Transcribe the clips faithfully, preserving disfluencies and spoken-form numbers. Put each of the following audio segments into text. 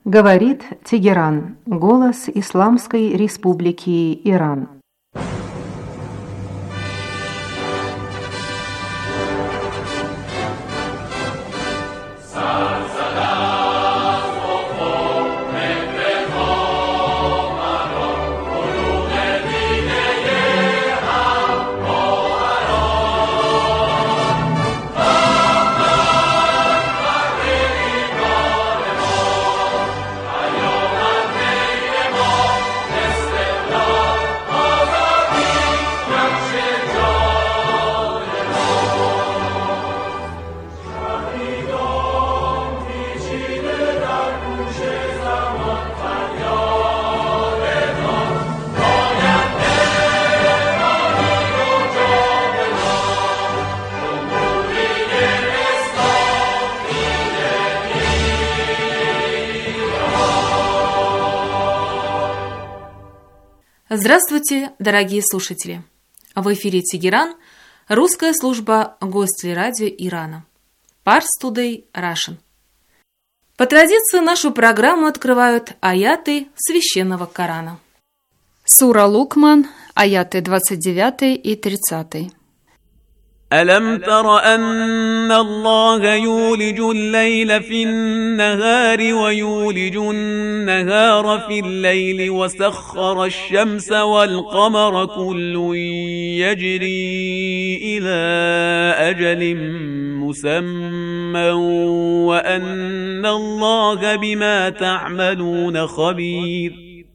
Говорит Тегеран, голос Исламской Республики Иран. Здравствуйте, дорогие слушатели! В эфире Тегеран, русская служба Гостелерадио Ирана. Pars Today Russian. По традиции нашу программу открывают аяты Священного Корана. Сура Лукман, аяты двадцать девятый и тридцатый. ألم تر أن الله يولج الليل في النهار ويولج النهار في الليل وسخر الشمس والقمر كل يجري إلى أجل مسمى وأن الله بما تعملون خبير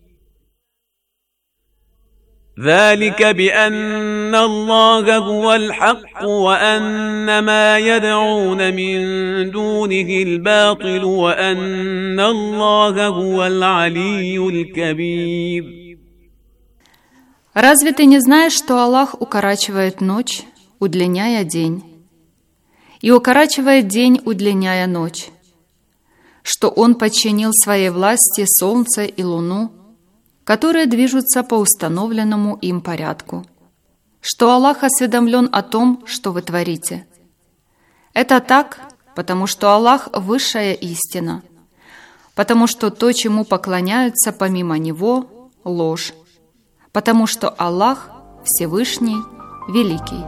ذلك بأن الله هو الحق وأن ما يدعون من دونه الباطل وأن الله هو العلي الكبير. Разве ты не знаешь, что Аллах укорачивает ночь, удлиняя день, и укорачивает день, удлиняя ночь, что Он подчинил своей власти солнце и луну, которые движутся по установленному им порядку, что Аллах осведомлен о том, что вы творите. Это так, потому что Аллах – высшая истина, потому что то, чему поклоняются помимо Него – ложь, потому что Аллах – Всевышний, Великий.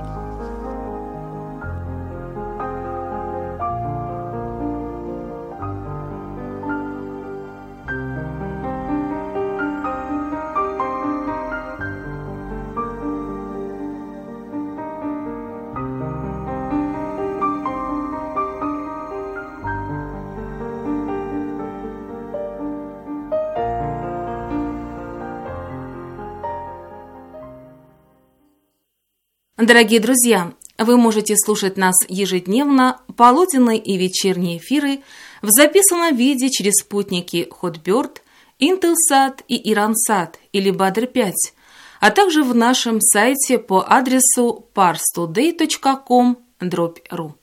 Дорогие друзья, вы можете слушать нас ежедневно, полуденные и вечерние эфиры в записанном виде через спутники Hotbird, Intelsat и Iransat или Badr пять, а также в нашем сайте по адресу pars today точка com дробь ру.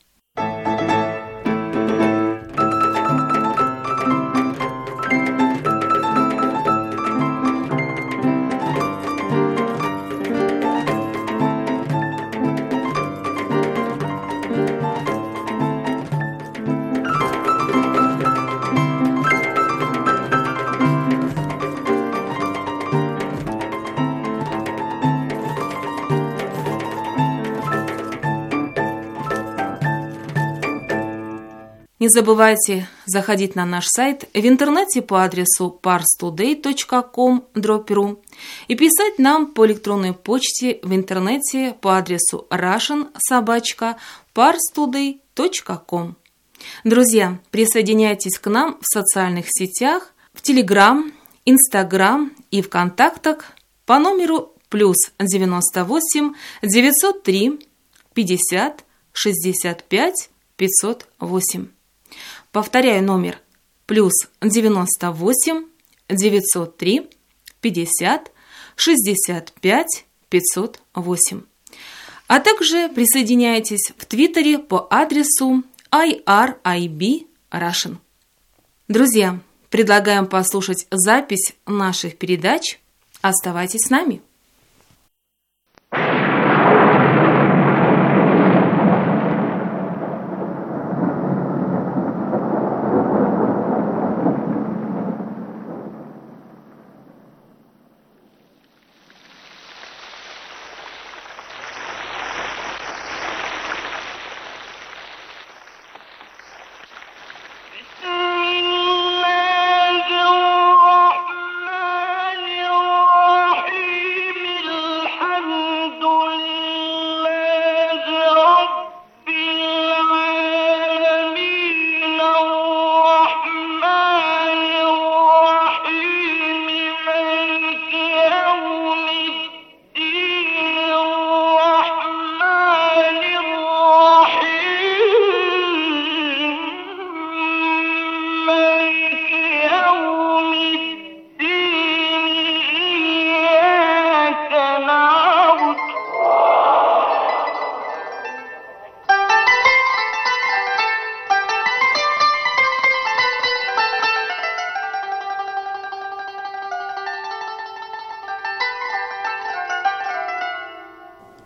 Не забывайте заходить на наш сайт в интернете по адресу pars today точка com дробь ру и писать нам по электронной почте в интернете по адресу russian собака pars today точка com. Друзья, присоединяйтесь к нам в социальных сетях, в Telegram, Instagram и ВКонтактах по номеру плюс девяносто восемь девятьсот три пятьдесят шестьдесят пять пятьсот восемь. Повторяю номер плюс девяносто восемь девятьсот три пятьдесят шестьдесят пять пятьсот восемь. А также присоединяйтесь в Твиттере по адресу ай ар ай би Russian. Друзья, предлагаем послушать запись наших передач. Оставайтесь с нами.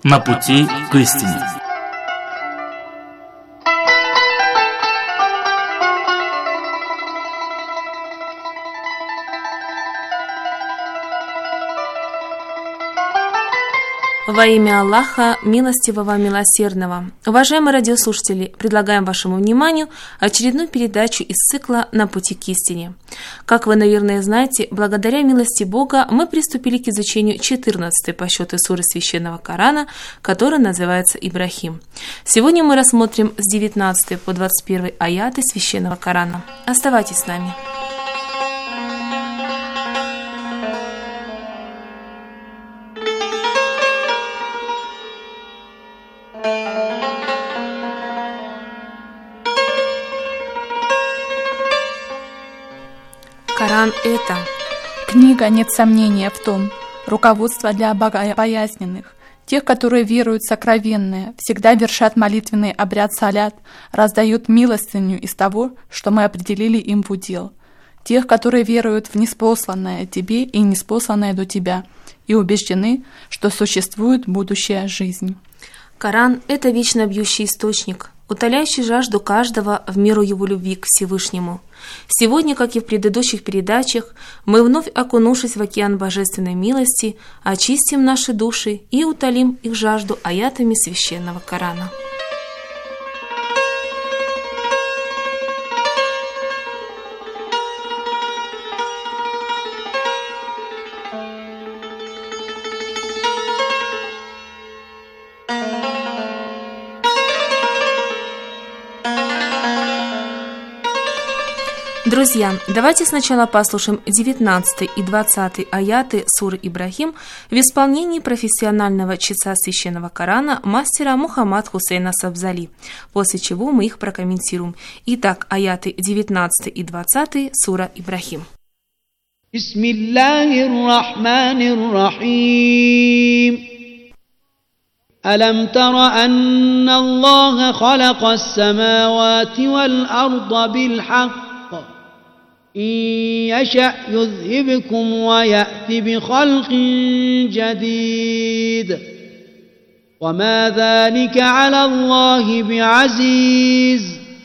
на пути к истине. Во имя Аллаха, милостивого, милосердного. Уважаемые радиослушатели, предлагаем вашему вниманию очередную передачу из цикла «На пути к истине». Как вы, наверное, знаете, благодаря милости Бога мы приступили к изучению четырнадцатой по счету суры Священного Корана, которая называется «Ибрахим». Сегодня мы рассмотрим с девятнадцатой по двадцать первый аяты Священного Корана. Оставайтесь с нами. Коран – это книга, нет сомнения в том, руководство для богобоязненных, тех, которые веруют в сокровенное, всегда вершат молитвенный обряд салят, раздают милостыню из того, что мы определили им в удел, тех, которые веруют в неспосланное тебе и неспосланное до тебя, и убеждены, что существует будущая жизнь. Коран – это вечно бьющий источник, утоляющий жажду каждого в меру его любви к Всевышнему. Сегодня, как и в предыдущих передачах, мы, вновь окунувшись в океан божественной милости, очистим наши души и утолим их жажду аятами Священного Корана. Друзья, давайте сначала послушаем девятнадцатый и двадцатый аяты суры Ибрахим в исполнении профессионального чтеца Священного Корана мастера Мухаммад Хусейна Сабзали, после чего мы их прокомментируем. Итак, аяты девятнадцатый и двадцатый сура Ибрахим. Бисмиллахир-рахманир-рахим. ألم تر أن الله خلق السماوات والأرض بالحق إن يشأ يذهبكم ويأتي بخلق جديد وما ذلك على الله بعزيز.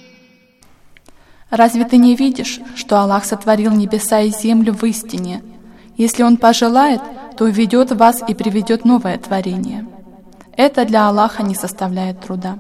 Разве ты не видишь, что Аллах сотворил небеса и землю в истине? Если Он пожелает, то уведет вас и приведет новое творение. Это для Аллаха не составляет труда.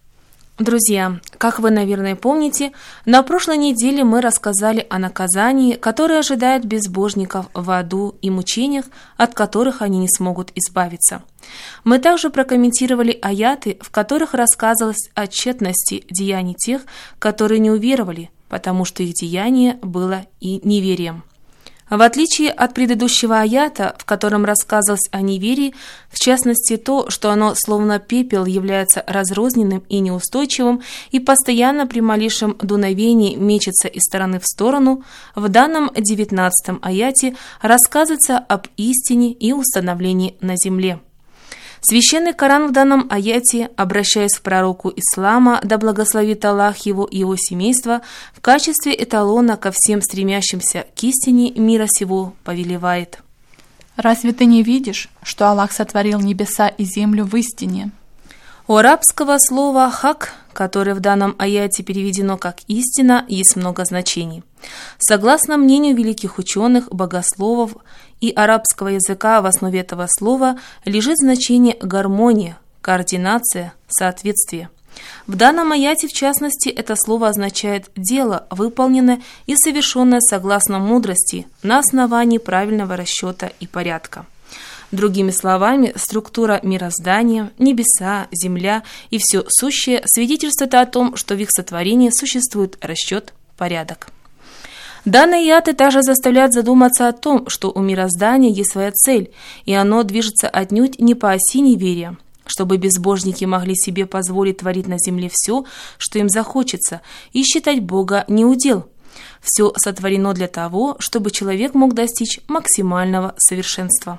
Друзья, как вы, наверное, помните, на прошлой неделе мы рассказали о наказании, которое ожидает безбожников в аду и мучениях, от которых они не смогут избавиться. Мы также прокомментировали аяты, в которых рассказывалось о тщетности деяний тех, которые не уверовали, потому что их деяние было и неверием. В отличие от предыдущего аята, в котором рассказывалось о неверии, в частности то, что оно словно пепел является разрозненным и неустойчивым и постоянно при малейшем дуновении мечется из стороны в сторону, в данном девятнадцатом аяте рассказывается об истине и установлении на земле. Священный Коран в данном аяте, обращаясь к пророку Ислама, да благословит Аллах его и его семейство, в качестве эталона ко всем стремящимся к истине мира сего повелевает. Разве ты не видишь, что Аллах сотворил небеса и землю в истине? У арабского слова «хак», которое в данном аяте переведено как «истина», есть много значений. Согласно мнению великих ученых, богословов и арабского языка, в основе этого слова лежит значение гармония, координация, соответствие. В данном аяте, в частности, это слово означает «дело, выполненное и совершенное согласно мудрости на основании правильного расчета и порядка». Другими словами, структура мироздания, небеса, земля и все сущее свидетельствует о том, что в их сотворении существует расчет, порядок. Данные аяты также заставляют задуматься о том, что у мироздания есть своя цель, и оно движется отнюдь не по оси неверия, чтобы безбожники могли себе позволить творить на земле все, что им захочется, и считать Бога неудел. Все сотворено для того, чтобы человек мог достичь максимального совершенства.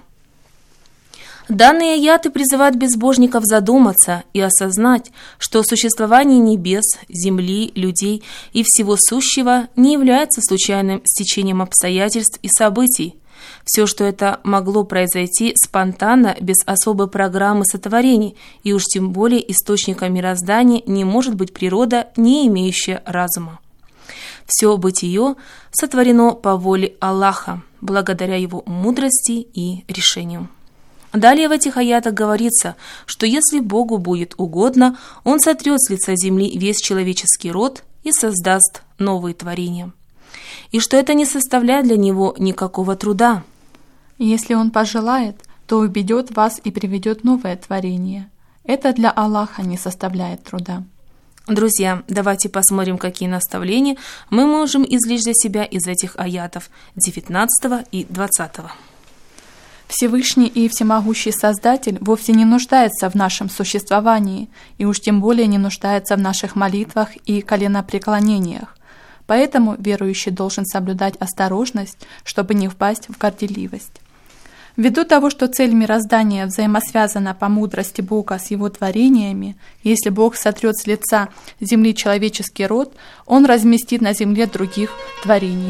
Данные аяты призывают безбожников задуматься и осознать, что существование небес, земли, людей и всего сущего не является случайным стечением обстоятельств и событий. Все, что это могло произойти спонтанно, без особой программы сотворений, и уж тем более источником мироздания не может быть природа, не имеющая разума. Все бытие сотворено по воле Аллаха, благодаря Его мудрости и решению. Далее в этих аятах говорится, что если Богу будет угодно, Он сотрет с лица земли весь человеческий род и создаст новые творения. И что это не составляет для Него никакого труда. Если Он пожелает, то убедет вас и приведет новое творение. Это для Аллаха не составляет труда. Друзья, давайте посмотрим, какие наставления мы можем извлечь для себя из этих аятов девятнадцатого и двадцатого. Всевышний и всемогущий Создатель вовсе не нуждается в нашем существовании, и уж тем более не нуждается в наших молитвах и коленопреклонениях. Поэтому верующий должен соблюдать осторожность, чтобы не впасть в горделивость. Ввиду того, что цель мироздания взаимосвязана по мудрости Бога с Его творениями, если Бог сотрет с лица земли человеческий род, Он разместит на земле других творений.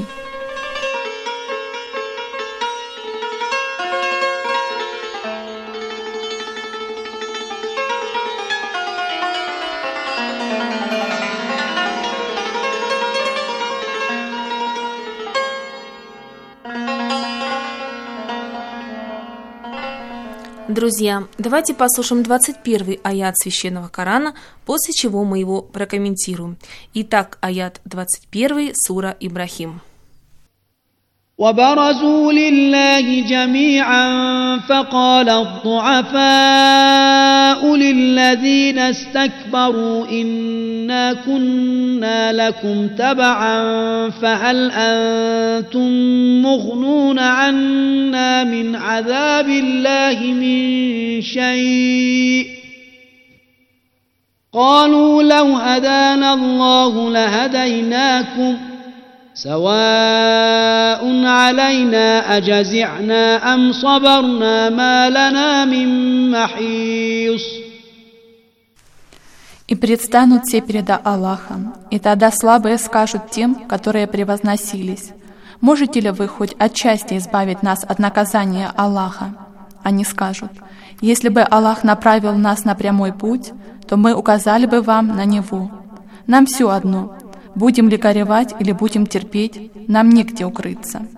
Друзья, давайте послушаем двадцать первый аят Священного Корана, после чего мы его прокомментируем. Итак, аят двадцать первый, сура Ибрахим. وبرزوا لله جميعا فقال الضعفاء للذين استكبروا إنا كنا لكم تبعا فهل أنتم مغنون عنا من عذاب الله من شيء قالوا لو هدانا الله لهديناكم سواء علينا أجزعنا أم صبرنا ما لنا من محيص. И предстанут все перед Аллахом, и тогда слабые скажут тем, которые превозносились: «Можете ли вы хоть отчасти избавить нас от наказания Аллаха?» Они скажут: «Если бы Аллах направил нас на прямой путь, то мы указали бы вам на него. Нам все одно. Будем ли горевать или будем терпеть, нам негде укрыться».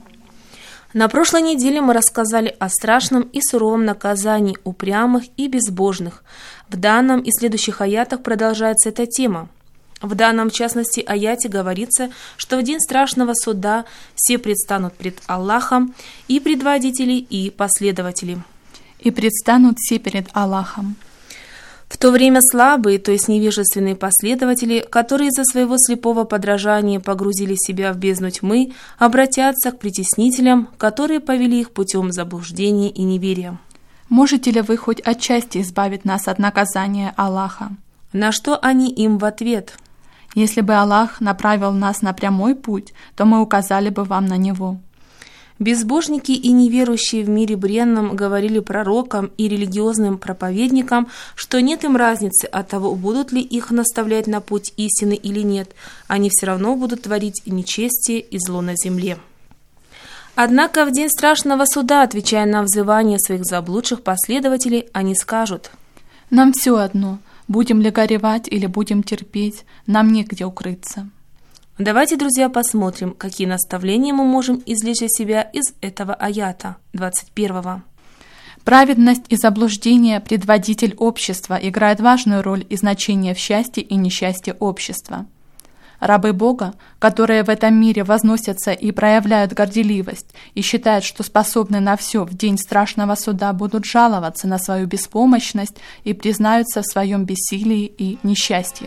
На прошлой неделе мы рассказали о страшном и суровом наказании упрямых и безбожных. В данном и следующих аятах продолжается эта тема. В данном, в частности, аяте говорится, что в день страшного суда все предстанут пред Аллахом, и предводители, и последователи. И предстанут все перед Аллахом. В то время слабые, то есть невежественные последователи, которые из-за своего слепого подражания погрузили себя в бездну тьмы, обратятся к притеснителям, которые повели их путем заблуждения и неверия. «Можете ли вы хоть отчасти избавить нас от наказания Аллаха?» На что они им в ответ: «Если бы Аллах направил нас на прямой путь, то мы указали бы вам на него». Безбожники и неверующие в мире бренном говорили пророкам и религиозным проповедникам, что нет им разницы от того, будут ли их наставлять на путь истины или нет, они все равно будут творить нечестие и зло на земле. Однако в день страшного суда, отвечая на взывание своих заблудших последователей, они скажут: «Нам все одно, будем ли горевать или будем терпеть, нам негде укрыться». Давайте, друзья, посмотрим, какие наставления мы можем извлечь для себя из этого аята, двадцать первого. Праведность и заблуждение предводитель общества играет важную роль и значение в счастье и несчастье общества. Рабы Бога, которые в этом мире возносятся и проявляют горделивость и считают, что способны на все, в день страшного суда будут жаловаться на свою беспомощность и признаются в своем бессилии и несчастье.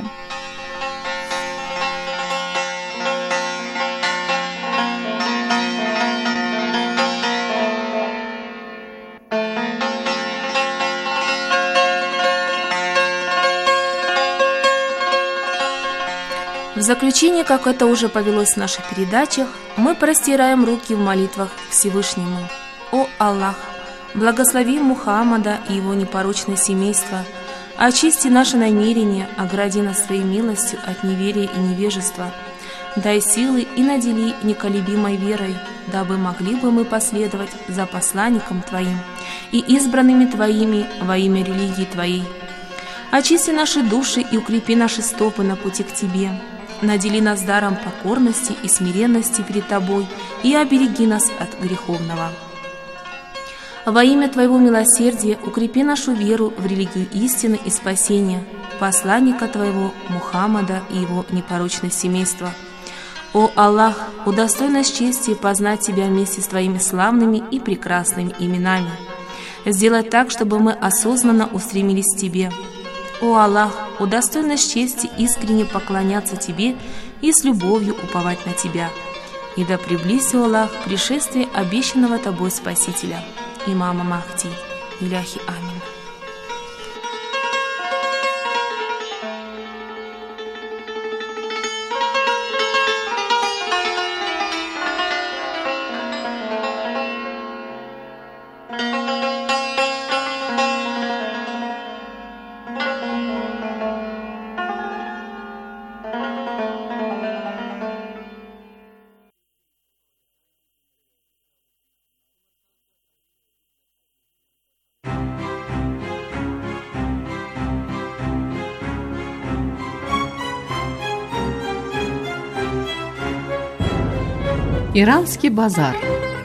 В заключение, как это уже повелось в наших передачах, мы простираем руки в молитвах Всевышнему. О Аллах, благослови Мухаммада и его непорочное семейство, очисти наши намерения, огради нас своей милостью от неверия и невежества. Дай силы и надели неколебимой верой, дабы могли бы мы последовать за посланником Твоим и избранными Твоими во имя религии Твоей. Очисти наши души и укрепи наши стопы на пути к Тебе. Надели нас даром покорности и смиренности перед Тобой и обереги нас от греховного. Во имя Твоего милосердия укрепи нашу веру в религию истины и спасения, посланника Твоего Мухаммада и его непорочное семейство. О Аллах, удостой нас чести познать Тебя вместе с Твоими славными и прекрасными именами. Сделай так, чтобы мы осознанно устремились к Тебе. О Аллах, удостой нас чести искренне поклоняться Тебе и с любовью уповать на Тебя. И да приблизь, о Аллах, пришествие обещанного Тобой Спасителя, имама Махди. Иляхи амин. Иранский базар.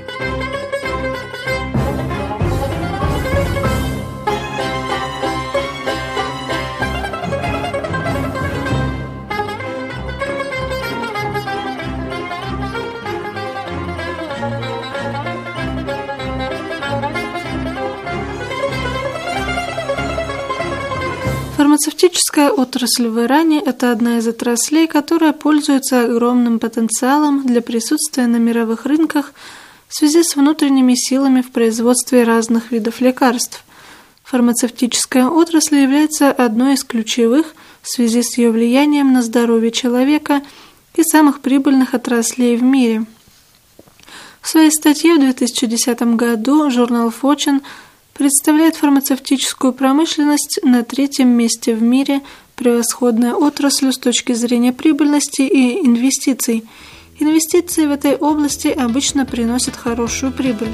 Фармацевтическая отрасль в Иране – это одна из отраслей, которая пользуется огромным потенциалом для присутствия на мировых рынках в связи с внутренними силами в производстве разных видов лекарств. Фармацевтическая отрасль является одной из ключевых в связи с ее влиянием на здоровье человека и самых прибыльных отраслей в мире. В своей статье в две тысячи десятом году журнал Fortune представляет фармацевтическую промышленность на третьем месте в мире, превосходной отраслью с точки зрения прибыльности и инвестиций. Инвестиции в этой области обычно приносят хорошую прибыль.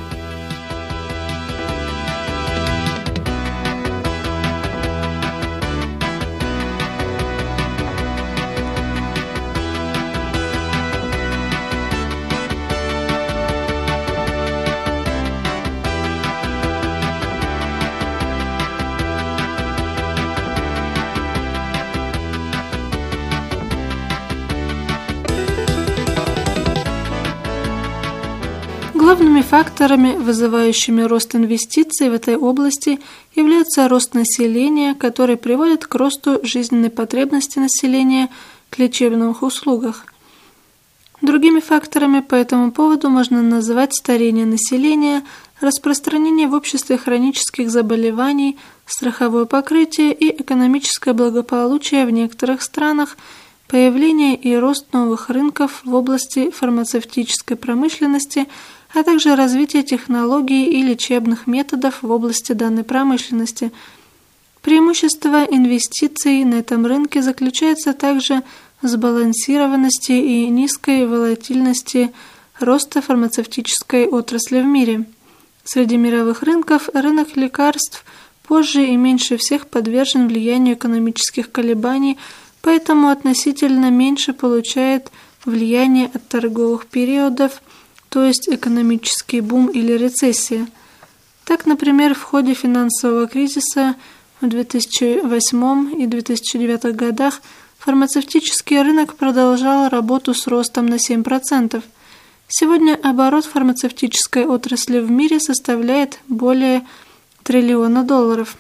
Главными факторами, вызывающими рост инвестиций в этой области, являются рост населения, который приводит к росту жизненной потребности населения к лечебных услугах. Другими факторами по этому поводу можно назвать старение населения, распространение в обществе хронических заболеваний, страховое покрытие и экономическое благополучие в некоторых странах, появление и рост новых рынков в области фармацевтической промышленности, а также развитие технологий и лечебных методов в области данной промышленности. Преимущество инвестиций на этом рынке заключается также в сбалансированности и низкой волатильности роста фармацевтической отрасли в мире. Среди мировых рынков рынок лекарств позже и меньше всех подвержен влиянию экономических колебаний, поэтому относительно меньше получает влияние от торговых периодов, то есть экономический бум или рецессия. Так, например, в ходе финансового кризиса в две тысячи восьмом и две тысячи девятом годах фармацевтический рынок продолжал работу с ростом на семь процентов. Сегодня оборот фармацевтической отрасли в мире составляет более триллиона долларов.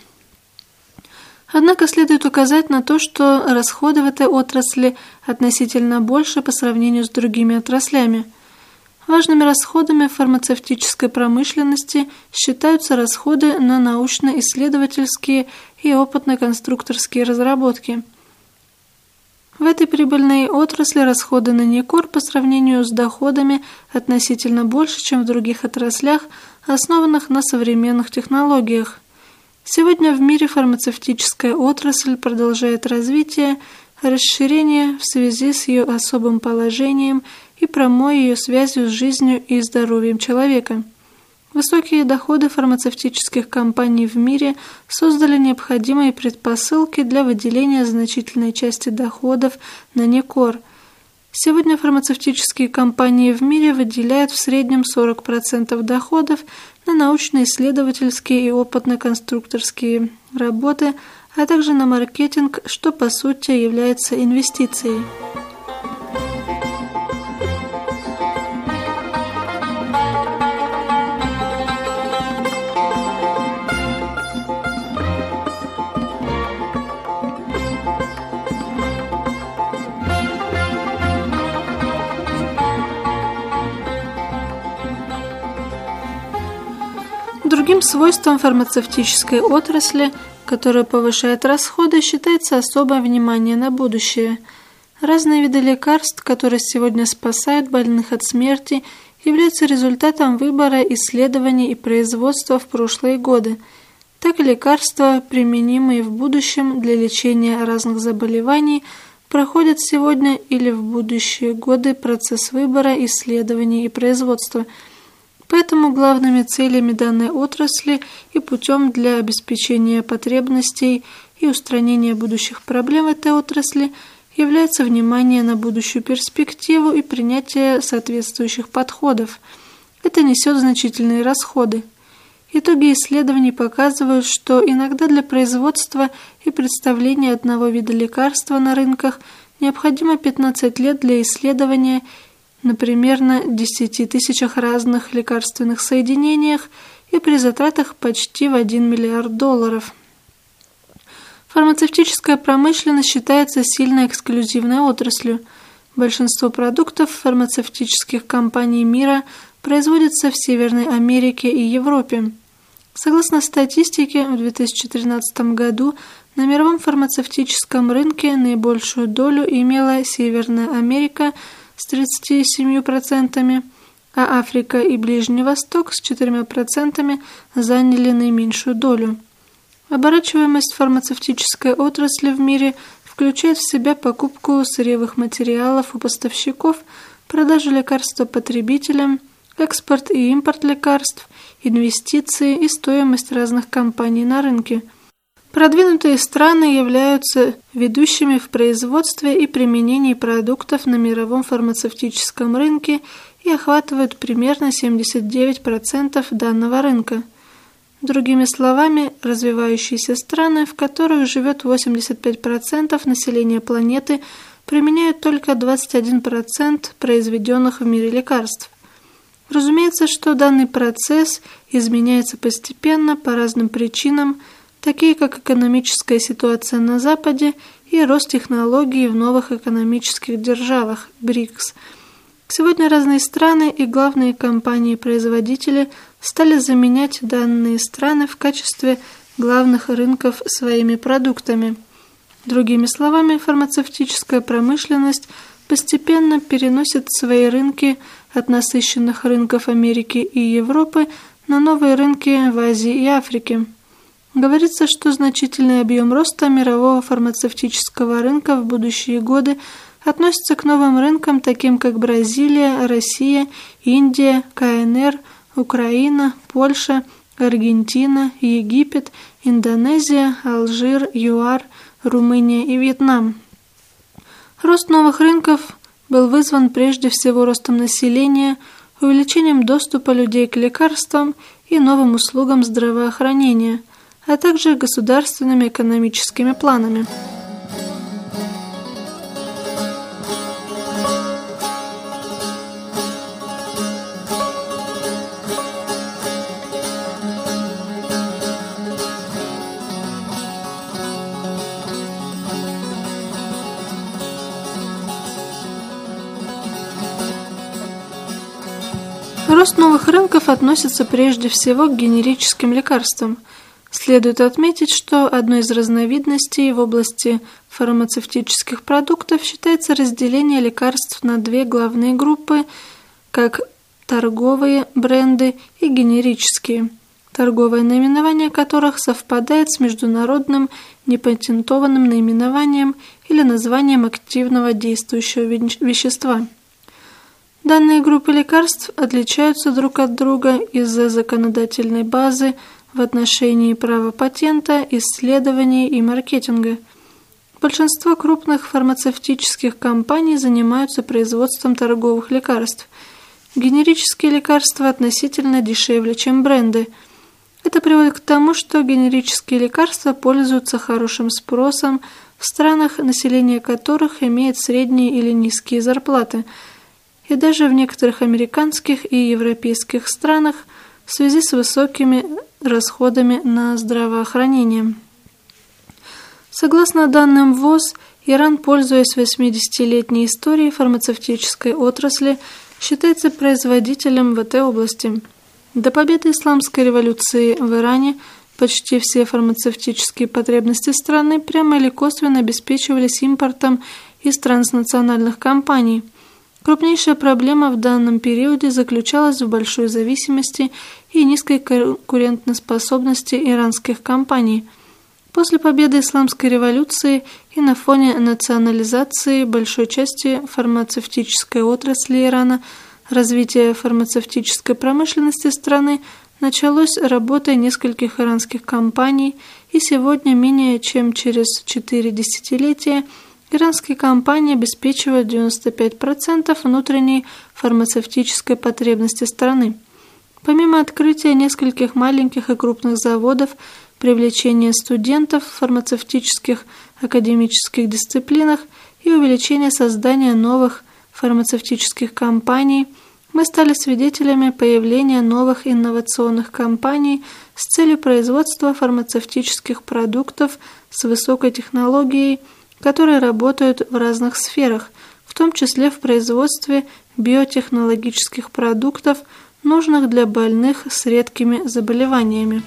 Однако следует указать на то, что расходы в этой отрасли относительно больше по сравнению с другими отраслями. Важными расходами фармацевтической промышленности считаются расходы на научно-исследовательские и опытно-конструкторские разработки. В этой прибыльной отрасли расходы на НИКОР по сравнению с доходами относительно больше, чем в других отраслях, основанных на современных технологиях. Сегодня в мире фармацевтическая отрасль продолжает развитие, расширение в связи с ее особым положением и прямой ее связью с жизнью и здоровьем человека. Высокие доходы фармацевтических компаний в мире создали необходимые предпосылки для выделения значительной части доходов на НЕКОР. Сегодня фармацевтические компании в мире выделяют в среднем сорок процентов доходов на научно-исследовательские и опытно-конструкторские работы, а также на маркетинг, что по сути является инвестицией. Другим свойством фармацевтической отрасли, которая повышает расходы, считается особое внимание на будущее. Разные виды лекарств, которые сегодня спасают больных от смерти, являются результатом выбора, исследований и производства в прошлые годы. Так и лекарства, применимые в будущем для лечения разных заболеваний, проходят сегодня или в будущие годы процесс выбора, исследований и производства. Поэтому главными целями данной отрасли и путем для обеспечения потребностей и устранения будущих проблем этой отрасли является внимание на будущую перспективу и принятие соответствующих подходов. Это несет значительные расходы. Итоги исследований показывают, что иногда для производства и представления одного вида лекарства на рынках необходимо пятнадцать лет для исследования, например, на десяти тысячах разных лекарственных соединениях и при затратах почти в один миллиард долларов. Фармацевтическая промышленность считается сильно эксклюзивной отраслью. Большинство продуктов фармацевтических компаний мира производятся в Северной Америке и Европе. Согласно статистике, в две тысячи тринадцатом году на мировом фармацевтическом рынке наибольшую долю имела Северная Америка с тридцатью семью процентами, а Африка и Ближний Восток с четырьмя процентами заняли наименьшую долю. Оборачиваемость фармацевтической отрасли в мире включает в себя покупку сырьевых материалов у поставщиков, продажу лекарства потребителям, экспорт и импорт лекарств, инвестиции и стоимость разных компаний на рынке. Продвинутые страны являются ведущими в производстве и применении продуктов на мировом фармацевтическом рынке и охватывают примерно семьдесят девять процентов данного рынка. Другими словами, развивающиеся страны, в которых живет восемьдесят пять процентов населения планеты, применяют только двадцать один процент произведенных в мире лекарств. Разумеется, что данный процесс изменяется постепенно по разным причинам, такие как экономическая ситуация на Западе и рост технологий в новых экономических державах БРИКС. Сегодня разные страны и главные компании-производители стали заменять данные страны в качестве главных рынков своими продуктами. Другими словами, фармацевтическая промышленность постепенно переносит свои рынки от насыщенных рынков Америки и Европы на новые рынки в Азии и Африке. Говорится, что значительный объем роста мирового фармацевтического рынка в будущие годы относится к новым рынкам, таким как Бразилия, Россия, Индия, КНР, Украина, Польша, Аргентина, Египет, Индонезия, Алжир, ЮАР, Румыния и Вьетнам. Рост новых рынков был вызван прежде всего ростом населения, увеличением доступа людей к лекарствам и новым услугам здравоохранения, а также государственными экономическими планами. Рост новых рынков относится прежде всего к генерическим лекарствам. Следует отметить, что одной из разновидностей в области фармацевтических продуктов считается разделение лекарств на две главные группы, как торговые бренды и генерические, торговое наименование которых совпадает с международным непатентованным наименованием или названием активного действующего вещества. Данные группы лекарств отличаются друг от друга из-за законодательной базы в отношении права патента, исследований и маркетинга. Большинство крупных фармацевтических компаний занимаются производством торговых лекарств. Генерические лекарства относительно дешевле, чем бренды. Это приводит к тому, что генерические лекарства пользуются хорошим спросом в странах, население которых имеет средние или низкие зарплаты, и даже в некоторых американских и европейских странах в связи с высокими расходами на здравоохранение. Согласно данным ВОЗ, Иран, пользуясь восьмидесятилетней историей фармацевтической отрасли, считается производителем в этой области. До победы исламской революции в Иране почти все фармацевтические потребности страны прямо или косвенно обеспечивались импортом из транснациональных компаний. Крупнейшая проблема в данном периоде заключалась в большой зависимости и низкой конкурентоспособности иранских компаний. После победы исламской революции и на фоне национализации большой части фармацевтической отрасли Ирана, развитие фармацевтической промышленности страны началось работой нескольких иранских компаний, и сегодня, менее чем через четыре десятилетия, иранские компании обеспечивают девяносто пять процентов внутренней фармацевтической потребности страны. Помимо открытия нескольких маленьких и крупных заводов, привлечения студентов в фармацевтических академических дисциплинах и увеличения создания новых фармацевтических компаний, мы стали свидетелями появления новых инновационных компаний с целью производства фармацевтических продуктов с высокой технологией, которые работают в разных сферах, в том числе в производстве биотехнологических продуктов, нужных для больных с редкими заболеваниями.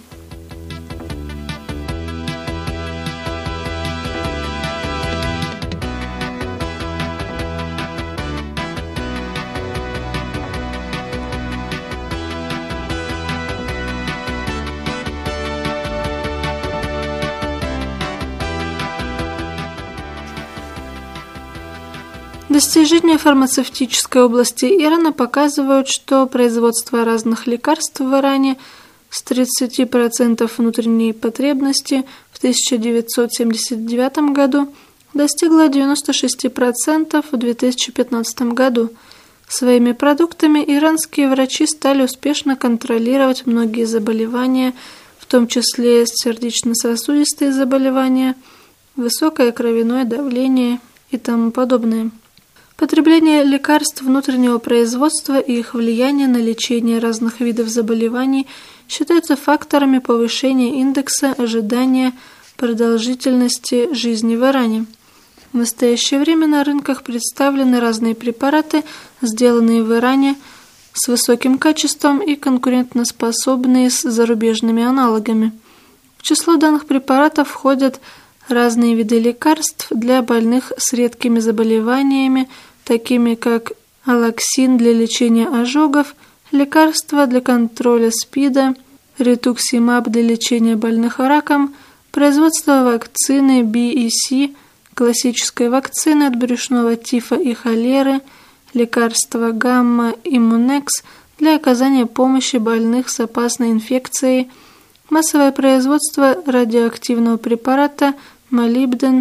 Достижения фармацевтической области Ирана показывают, что производство разных лекарств в Иране с тридцати процентов внутренней потребности в тысяча девятьсот семьдесят девятом году достигло девяноста шести процентов в две тысячи пятнадцатом году. Своими продуктами иранские врачи стали успешно контролировать многие заболевания, в том числе сердечно-сосудистые заболевания, высокое кровяное давление и тому подобное. Потребление лекарств внутреннего производства и их влияние на лечение разных видов заболеваний считаются факторами повышения индекса ожидания продолжительности жизни в Иране. В настоящее время на рынках представлены разные препараты, сделанные в Иране с высоким качеством и конкурентоспособные с зарубежными аналогами. В число данных препаратов входят разные виды лекарств для больных с редкими заболеваниями, такими как алоксин для лечения ожогов, лекарства для контроля СПИДа, ретуксимаб для лечения больных раком, производство вакцины би и си, классической вакцины от брюшного тифа и холеры, лекарства гамма-иммунекс для оказания помощи больных с опасной инфекцией, массовое производство радиоактивного препарата молибден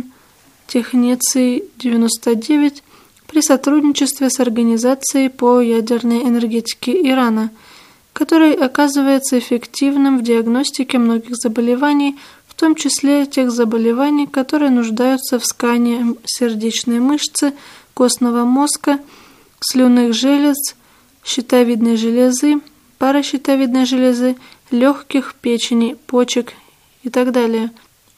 технеций девяносто девять при сотрудничестве с Организацией по ядерной энергетике Ирана, который оказывается эффективным в диагностике многих заболеваний, в том числе тех заболеваний, которые нуждаются в скане сердечной мышцы, костного мозга, слюнных желез, щитовидной железы, паращитовидной железы, легких, печени, почек и так далее.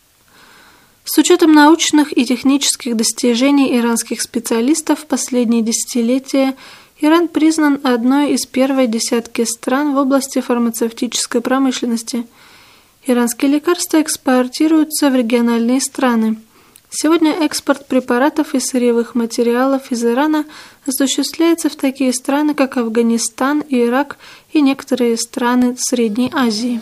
С учетом научных и технических достижений иранских специалистов в последние десятилетия, Иран признан одной из первой десятки стран в области фармацевтической промышленности. Иранские лекарства экспортируются в региональные страны. Сегодня экспорт препаратов и сырьевых материалов из Ирана осуществляется в такие страны, как Афганистан, Ирак и некоторые страны Средней Азии.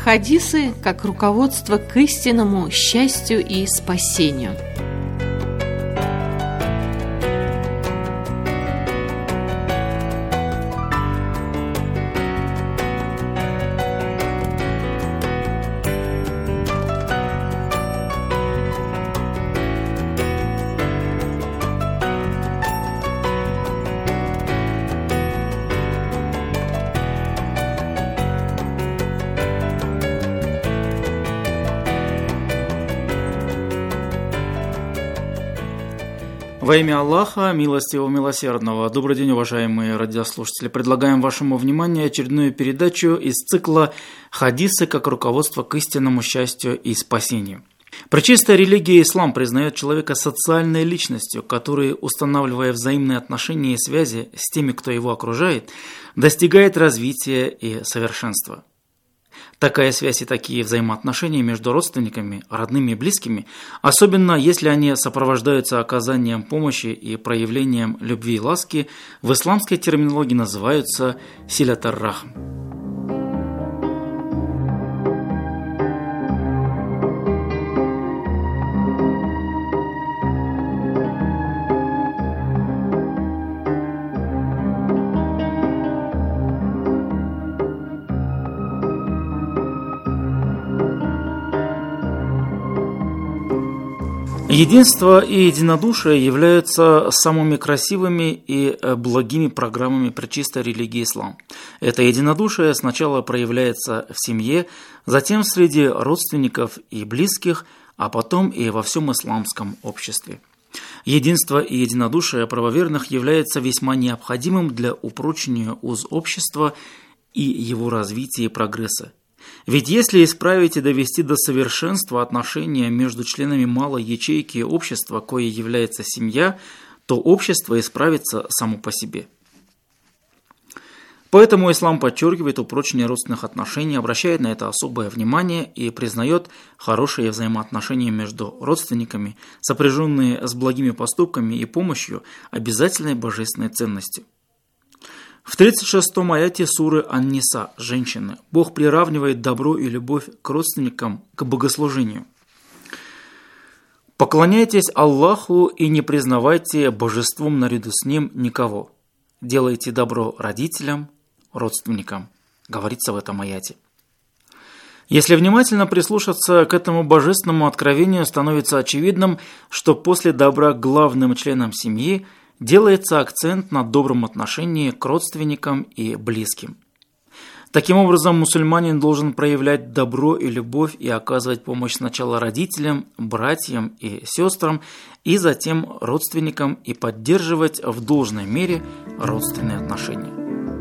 Хадисы как руководство к истинному счастью и спасению. Во имя Аллаха, милостивого, милосердного. Добрый день, уважаемые радиослушатели. Предлагаем вашему вниманию очередную передачу из цикла «Хадисы как руководство к истинному счастью и спасению». Пречистая религия ислам признает человека социальной личностью, который, устанавливая взаимные отношения и связи с теми, кто его окружает, достигает развития и совершенства. Такая связь и такие взаимоотношения между родственниками, родными и близкими, особенно если они сопровождаются оказанием помощи и проявлением любви и ласки, в исламской терминологии называются силат ар-рахм. Единство и единодушие являются самыми красивыми и благими программами пречистой религии ислам. Это единодушие сначала проявляется в семье, затем среди родственников и близких, а потом и во всем исламском обществе. Единство и единодушие правоверных является весьма необходимым для упрочения уз общества и его развития и прогресса. Ведь если исправить и довести до совершенства отношения между членами малой ячейки общества, кое является семья, то общество исправится само по себе. Поэтому ислам подчеркивает упрочение родственных отношений, обращает на это особое внимание и признает хорошие взаимоотношения между родственниками, сопряженные с благими поступками и помощью, обязательной божественной ценностью. В тридцать шестом аяте суры Ан-Ниса «Женщины» Бог приравнивает добро и любовь к родственникам к богослужению. «Поклоняйтесь Аллаху и не признавайте божеством наряду с Ним никого. Делайте добро родителям, родственникам», говорится в этом аяте. Если внимательно прислушаться к этому божественному откровению, становится очевидным, что после добра к главным членам семьи делается акцент на добром отношении к родственникам и близким. Таким образом, мусульманин должен проявлять добро и любовь и оказывать помощь сначала родителям, братьям и сестрам, и затем родственникам и поддерживать в должной мере родственные отношения.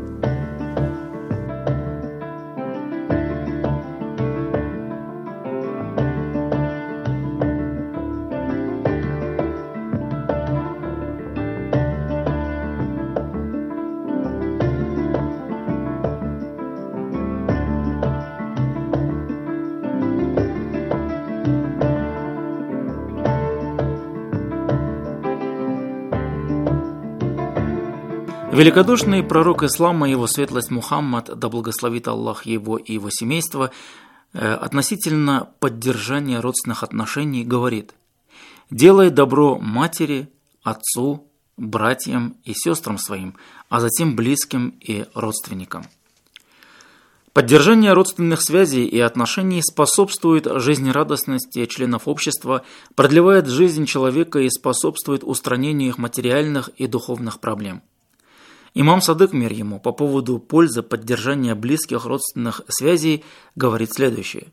Великодушный пророк ислама, его светлость Мухаммад, да благословит Аллах его и его семейство, относительно поддержания родственных отношений говорит: «Делай добро матери, отцу, братьям и сестрам своим, а затем близким и родственникам». Поддержание родственных связей и отношений способствует жизнерадостности членов общества, продлевает жизнь человека и способствует устранению их материальных и духовных проблем. Имам Садык, мир ему, по поводу пользы поддержания близких родственных связей говорит следующее.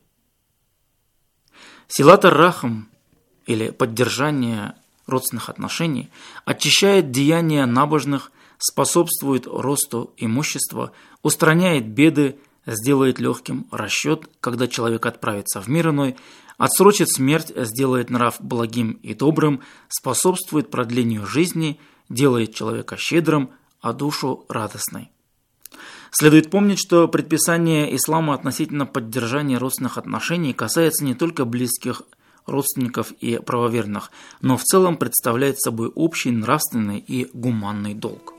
Силат ар-рахм, или поддержание родственных отношений, очищает деяния набожных, способствует росту имущества, устраняет беды, сделает легким расчет, когда человек отправится в мир иной, отсрочит смерть, сделает нрав благим и добрым, способствует продлению жизни, делает человека щедрым, а душу радостной. Следует помнить, что предписание ислама относительно поддержания родственных отношений касается не только близких родственников и правоверных, но в целом представляет собой общий нравственный и гуманный долг.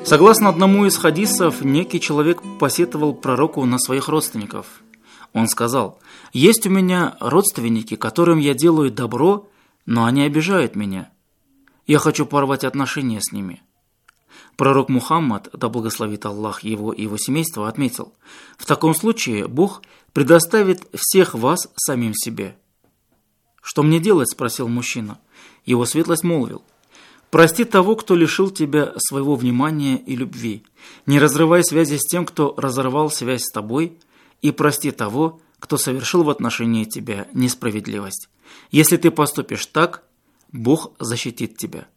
Согласно одному из хадисов, некий человек посетовал пророку на своих родственников. Он сказал: «Есть у меня родственники, которым я делаю добро, но они обижают меня. Я хочу порвать отношения с ними». Пророк Мухаммад, да благословит Аллах его и его семейство, отметил: «В таком случае Бог предоставит всех вас самим себе». «Что мне делать?» – спросил мужчина. Его светлость молвил: «Прости того, кто лишил тебя своего внимания и любви. Не разрывай связи с тем, кто разорвал связь с тобой, и прости того, кто совершил в отношении тебя несправедливость. Если ты поступишь так, Бог защитит тебя».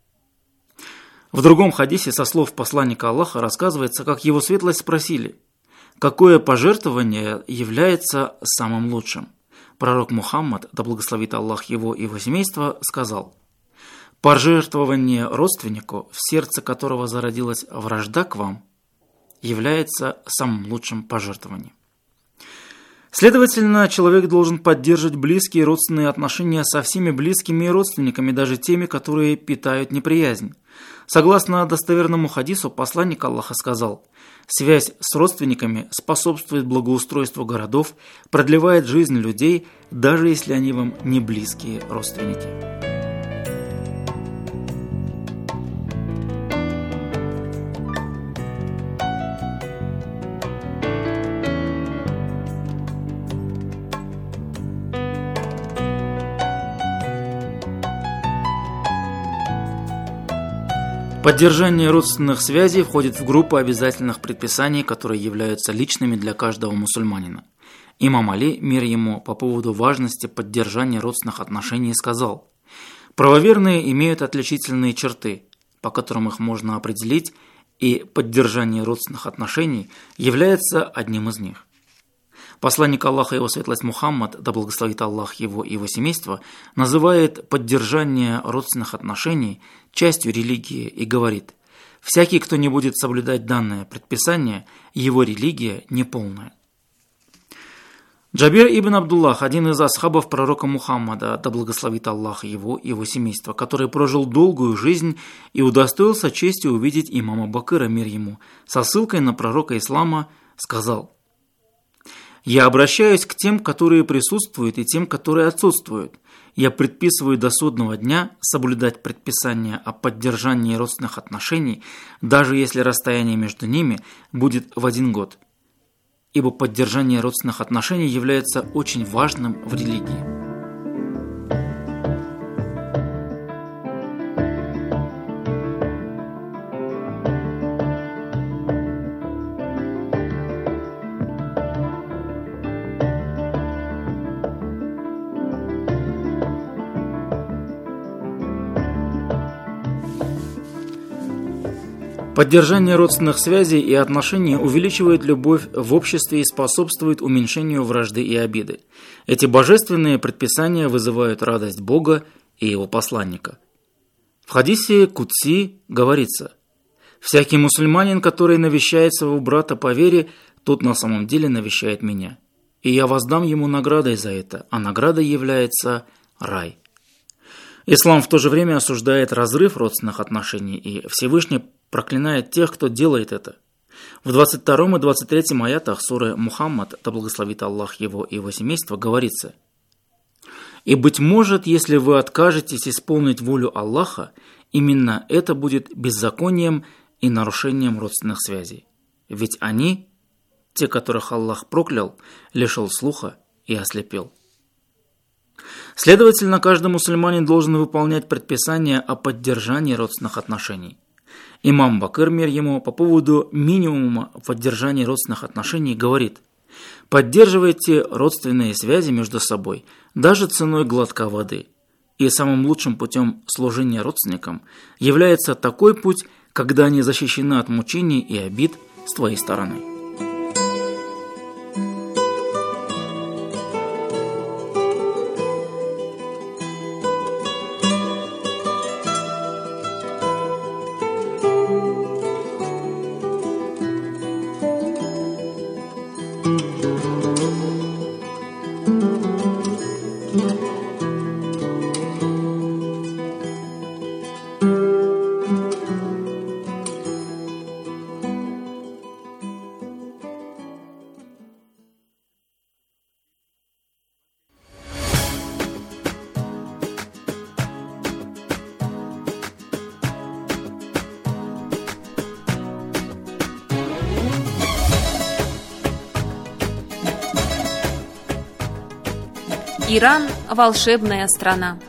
В другом хадисе со слов посланника Аллаха рассказывается, как его светлость спросили: «Какое пожертвование является самым лучшим?» Пророк Мухаммад, да благословит Аллах его и его семейство, сказал: «Пожертвование родственнику, в сердце которого зародилась вражда к вам, является самым лучшим пожертвованием». Следовательно, человек должен поддерживать близкие родственные отношения со всеми близкими родственниками, даже теми, которые питают неприязнь. Согласно достоверному хадису, посланник Аллаха сказал: «Связь с родственниками способствует благоустройству городов, продлевает жизнь людей, даже если они вам не близкие родственники». Поддержание родственных связей входит в группу обязательных предписаний, которые являются личными для каждого мусульманина. Имам Али, мир ему, по поводу важности поддержания родственных отношений сказал: «Правоверные имеют отличительные черты, по которым их можно определить, и поддержание родственных отношений является одним из них». Посланник Аллаха, его светлость Мухаммад, да благословит Аллах его и его семейство, называет поддержание родственных отношений частью религии и говорит: «Всякий, кто не будет соблюдать данное предписание, его религия неполная». Джабир ибн Абдуллах, один из асхабов пророка Мухаммада, да благословит Аллах его и его семейство, который прожил долгую жизнь и удостоился чести увидеть имама Бакыра, мир ему, со ссылкой на пророка ислама, сказал: «Я обращаюсь к тем, которые присутствуют, и тем, которые отсутствуют. Я предписываю до судного дня соблюдать предписания о поддержании родственных отношений, даже если расстояние между ними будет в один год. Ибо поддержание родственных отношений является очень важным в религии». Поддержание родственных связей и отношений увеличивает любовь в обществе и способствует уменьшению вражды и обиды. Эти божественные предписания вызывают радость Бога и его посланника. В хадисе Кудси говорится: «Всякий мусульманин, который навещает своего брата по вере, тот на самом деле навещает меня. И я воздам ему наградой за это, а наградой является рай». Ислам в то же время осуждает разрыв родственных отношений, и Всевышний проклинает тех, кто делает это. В двадцать втором и двадцать третьем аятах суры Мухаммад, да благословит Аллах его и его семейство, говорится: «И, быть может, если вы откажетесь исполнить волю Аллаха, именно это будет беззаконием и нарушением родственных связей. Ведь они, те, которых Аллах проклял, лишил слуха и ослепел». Следовательно, каждый мусульманин должен выполнять предписания о поддержании родственных отношений. Имам Бакыр, мир ему, по поводу минимума поддержания родственных отношений говорит: «Поддерживайте родственные связи между собой, даже ценой глотка воды. И самым лучшим путем служения родственникам является такой путь, когда они защищены от мучений и обид с твоей стороны». Иран – волшебная страна.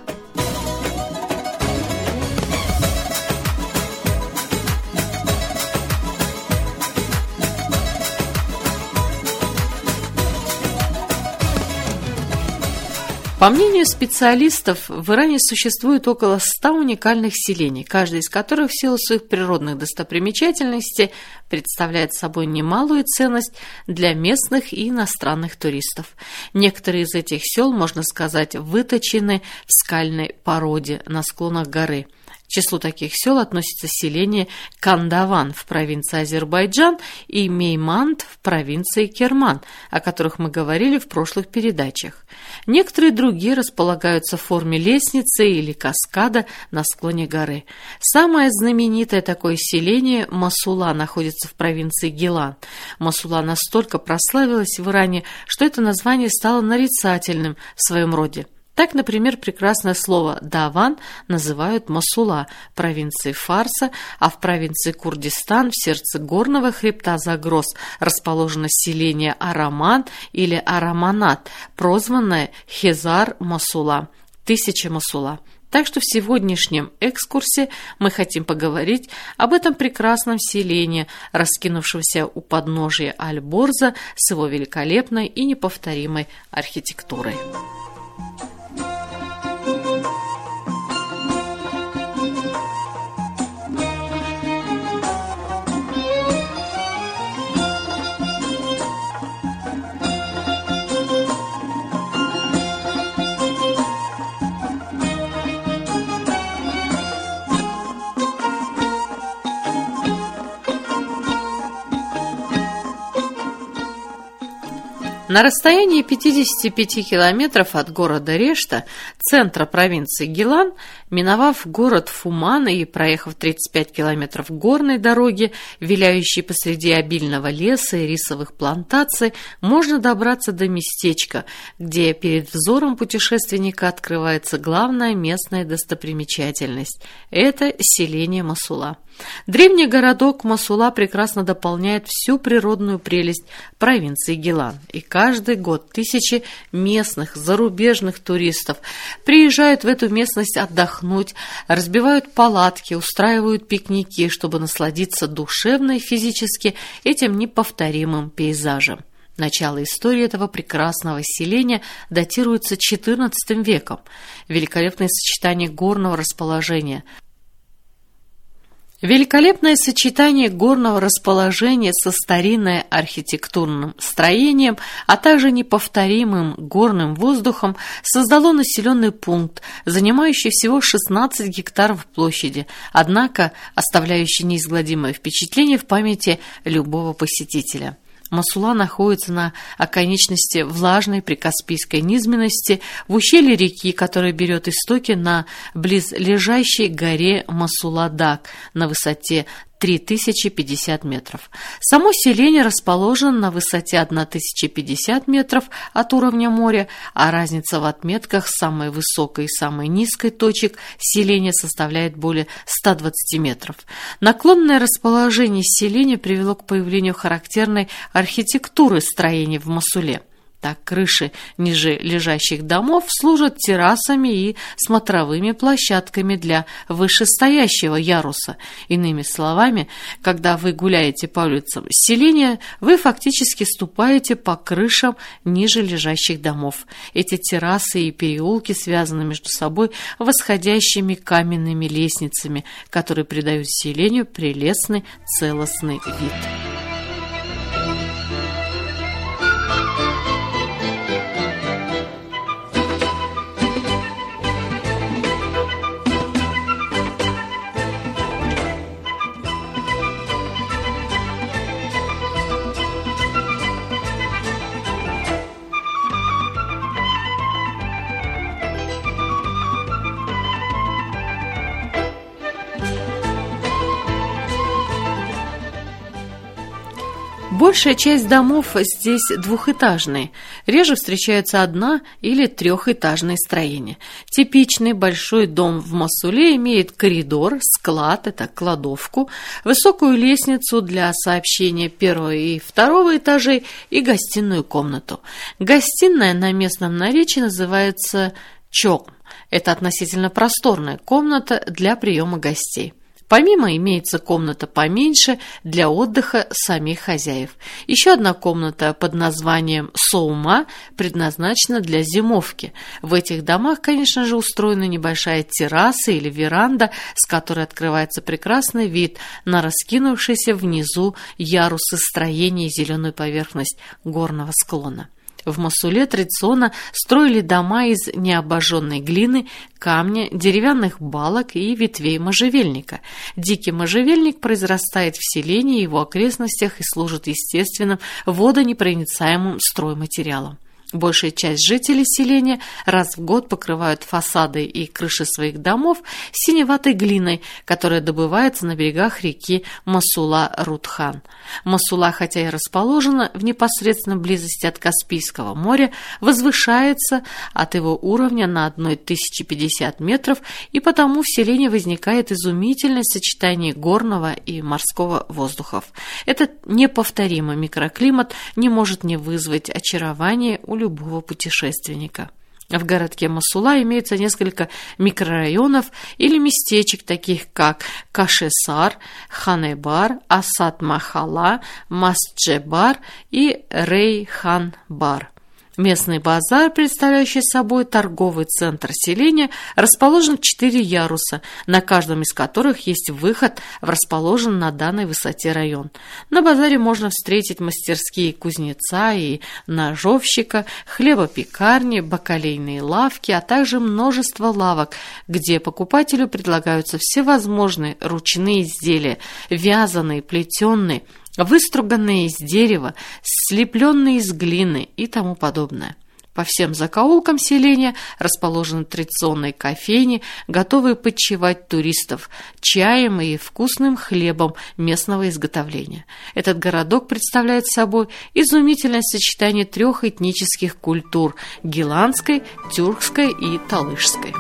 По мнению специалистов, в Иране существует около ста уникальных селений, каждое из которых в силу своих природных достопримечательностей представляет собой немалую ценность для местных и иностранных туристов. Некоторые из этих сел, можно сказать, выточены в скальной породе на склонах горы. К числу таких сел относятся селения Кандаван в провинции Азербайджан и Мейманд в провинции Керман, о которых мы говорили в прошлых передачах. Некоторые другие располагаются в форме лестницы или каскада на склоне горы. Самое знаменитое такое селение Масула находится в провинции Гилан. Масула настолько прославилась в Иране, что это название стало нарицательным в своем роде. Так, например, прекрасное слово «даван» называют Масула провинции Фарса, а в провинции Курдистан, в сердце горного хребта Загроз, расположено селение Араман или Араманат, прозванное Хезар-Масула, тысяча Масула. Так что в сегодняшнем экскурсе мы хотим поговорить об этом прекрасном селении, раскинувшемся у подножия Аль-Борза с его великолепной и неповторимой архитектурой. На расстоянии пятидесяти пяти километров от города Решта, центра провинции Гилан, миновав город Фуман и проехав тридцать пять километров горной дороги, виляющей посреди обильного леса и рисовых плантаций, можно добраться до местечка, где перед взором путешественника открывается главная местная достопримечательность – это селение Масула. Древний городок Масула прекрасно дополняет всю природную прелесть провинции Гилан, и каждый год тысячи местных, зарубежных туристов приезжают в эту местность отдохнуть, разбивают палатки, устраивают пикники, чтобы насладиться душевно и физически этим неповторимым пейзажем. Начало истории этого прекрасного селения датируется четырнадцатым веком. Великолепное сочетание горного расположения – Великолепное сочетание горного расположения со старинным архитектурным строением, а также неповторимым горным воздухом создало населенный пункт, занимающий всего шестнадцать гектаров площади, однако оставляющий неизгладимое впечатление в памяти любого посетителя. Масула находится на оконечности влажной прикаспийской низменности в ущелье реки, которая берет истоки на близлежащей горе Масула-Даг на высоте три тысячи пятьдесят метров. Само селение расположено на высоте тысяча пятьдесят метров от уровня моря, а разница в отметках самой высокой и самой низкой точек селения составляет более ста двадцати метров. Наклонное расположение селения привело к появлению характерной архитектуры строений в Масуле. Так, крыши ниже лежащих домов служат террасами и смотровыми площадками для вышестоящего яруса. Иными словами, когда вы гуляете по улицам селения, вы фактически ступаете по крышам ниже лежащих домов. Эти террасы и переулки связаны между собой восходящими каменными лестницами, которые придают селению прелестный целостный вид. Большая часть домов здесь двухэтажные. Реже встречаются одно- или трехэтажные строения. Типичный большой дом в Мосуле имеет коридор, склад, это кладовку, высокую лестницу для сообщения первого и второго этажей и гостиную комнату. Гостиная на местном наречии называется чом. Это относительно просторная комната для приема гостей. Помимо имеется комната поменьше для отдыха самих хозяев. Еще одна комната под названием соума предназначена для зимовки. В этих домах, конечно же, устроена небольшая терраса или веранда, с которой открывается прекрасный вид на раскинувшиеся внизу ярусы строения и зеленую поверхность горного склона. В Мосуле традиционно строили дома из необожженной глины, камня, деревянных балок и ветвей можжевельника. Дикий можжевельник произрастает в селении и его окрестностях и служит естественным водонепроницаемым стройматериалом. Большая часть жителей селения раз в год покрывают фасады и крыши своих домов синеватой глиной, которая добывается на берегах реки Мосула-Рудхан. Мосула, хотя и расположена в непосредственной близости от Каспийского моря, возвышается от его уровня на тысячу пятьдесят метров, и потому в селении возникает изумительное сочетание горного и морского воздухов. Этот неповторимый микроклимат не может не вызвать очарования у любого путешественника. В городке Мосула имеется несколько микрорайонов или местечек, таких как Кашесар, Ханебар, Асад-Махала, Масджебар и Рейхан-Бар. Местный базар, представляющий собой торговый центр селения, расположен в четыре яруса, на каждом из которых есть выход в расположен на данной высоте район. На базаре можно встретить мастерские кузнеца и ножовщика, хлебопекарни, бакалейные лавки, а также множество лавок, где покупателю предлагаются всевозможные ручные изделия, вязаные, плетеные, выструганные из дерева, слепленные из глины и тому подобное. По всем закоулкам селения расположены традиционные кофейни, готовые подчевать туристов чаем и вкусным хлебом местного изготовления. Этот городок представляет собой изумительное сочетание трех этнических культур – гиланской, тюркской и талышской.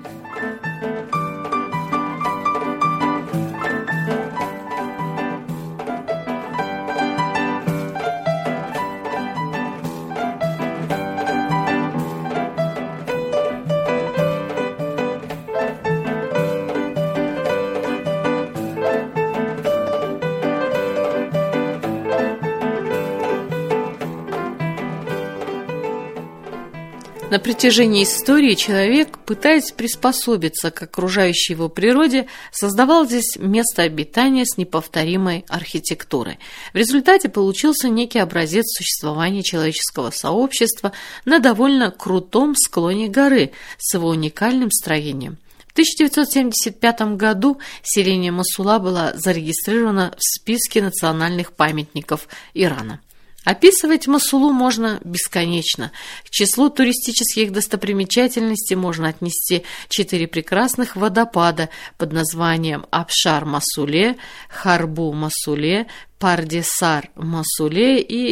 На протяжении истории человек, пытаясь приспособиться к окружающей его природе, создавал здесь место обитания с неповторимой архитектурой. В результате получился некий образец существования человеческого сообщества на довольно крутом склоне горы с его уникальным строением. В тысяча девятьсот семьдесят пятом году селение Мосула было зарегистрировано в списке национальных памятников Ирана. Описывать Мосулу можно бесконечно. К числу туристических достопримечательностей можно отнести четыре прекрасных водопада под названием Абшар-Мосуле, Харбу-Мосуле, Пардесар-Мосуле и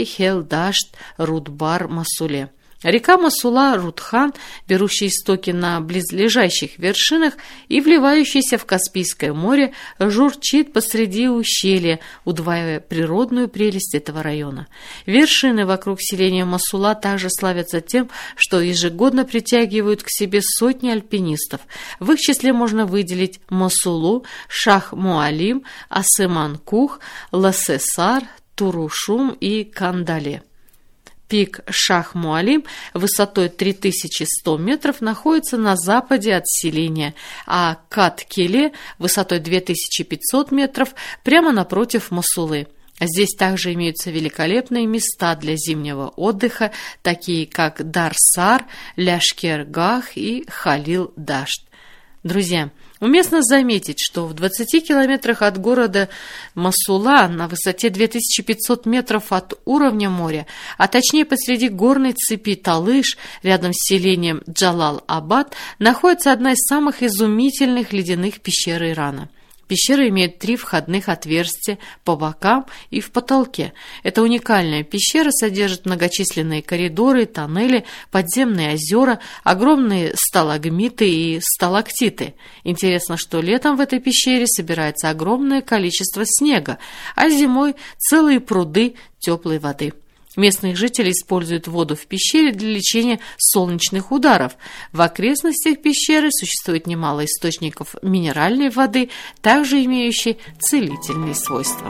Хелдашт-Рудбар-Мосуле. Река Мосула-Рудхан, берущая истоки на близлежащих вершинах и вливающаяся в Каспийское море, журчит посреди ущелья, удваивая природную прелесть этого района. Вершины вокруг селения Мосула также славятся тем, что ежегодно притягивают к себе сотни альпинистов. В их числе можно выделить Мосулу, Шах-Муалим, Асыман-Кух, Ласесар, Турушум и Кандале. Пик Шах-Муалим высотой три тысячи сто метров находится на западе от селения, а Кат-Келе высотой две тысячи пятьсот метров прямо напротив Мосулы. Здесь также имеются великолепные места для зимнего отдыха, такие как Дарсар, Ляшкергах и Халил-Дашт. Друзья, уместно заметить, что в двадцати километрах от города Мосула на высоте две тысячи пятьсот метров от уровня моря, а точнее посреди горной цепи Талыш, рядом с селением Джалал-Абад, находится одна из самых изумительных ледяных пещер Ирана. Пещера имеет три входных отверстия по бокам и в потолке. Эта уникальная пещера содержит многочисленные коридоры, тоннели, подземные озера, огромные сталагмиты и сталактиты. Интересно, что летом в этой пещере собирается огромное количество снега, а зимой целые пруды теплой воды. Местных жителей используют воду в пещере для лечения солнечных ударов. В окрестностях пещеры существует немало источников минеральной воды, также имеющей целительные свойства.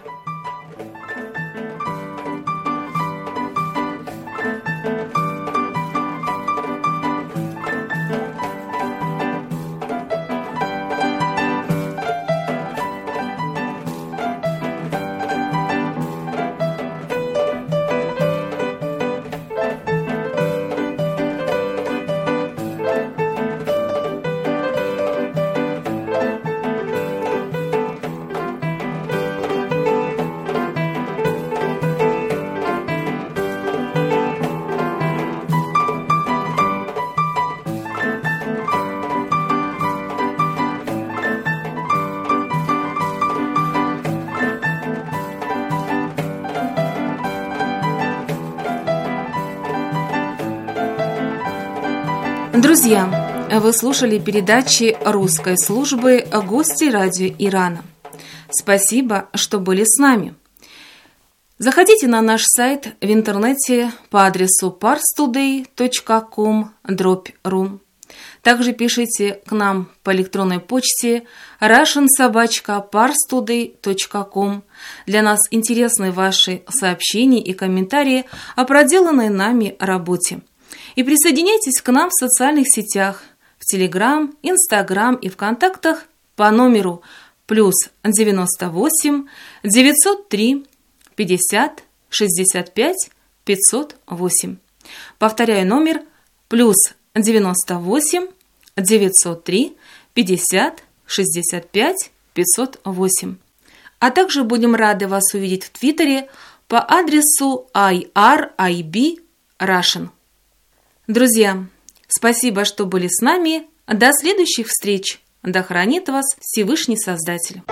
Друзья, вы слушали передачи русской службы «Гости радио Ирана». Спасибо, что были с нами. Заходите на наш сайт в интернете по адресу парстудей точка ком дробь ру. Также пишите к нам по электронной почте russian собака parstoday точка ком. Для нас интересны ваши сообщения и комментарии о проделанной нами работе. И присоединяйтесь к нам в социальных сетях, в Телеграм, Инстаграм и ВКонтактах по номеру плюс девяносто восемь девятьсот три пятьдесят шестьдесят пять пятьсот восемь. Повторяю номер плюс девяносто восемь девятьсот три пятьдесят шестьдесят пять пятьсот восемь. А также будем рады вас увидеть в Твиттере по адресу ай ар ай би Russian. Друзья, спасибо, что были с нами. До следующих встреч. Да хранит вас Всевышний Создатель.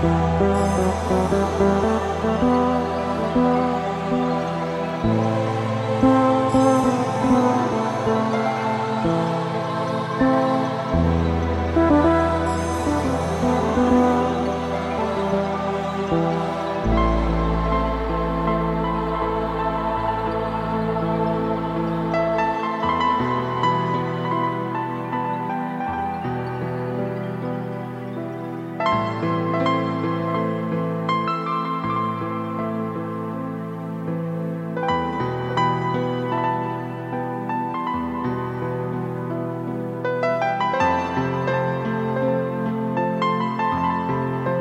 Thank you.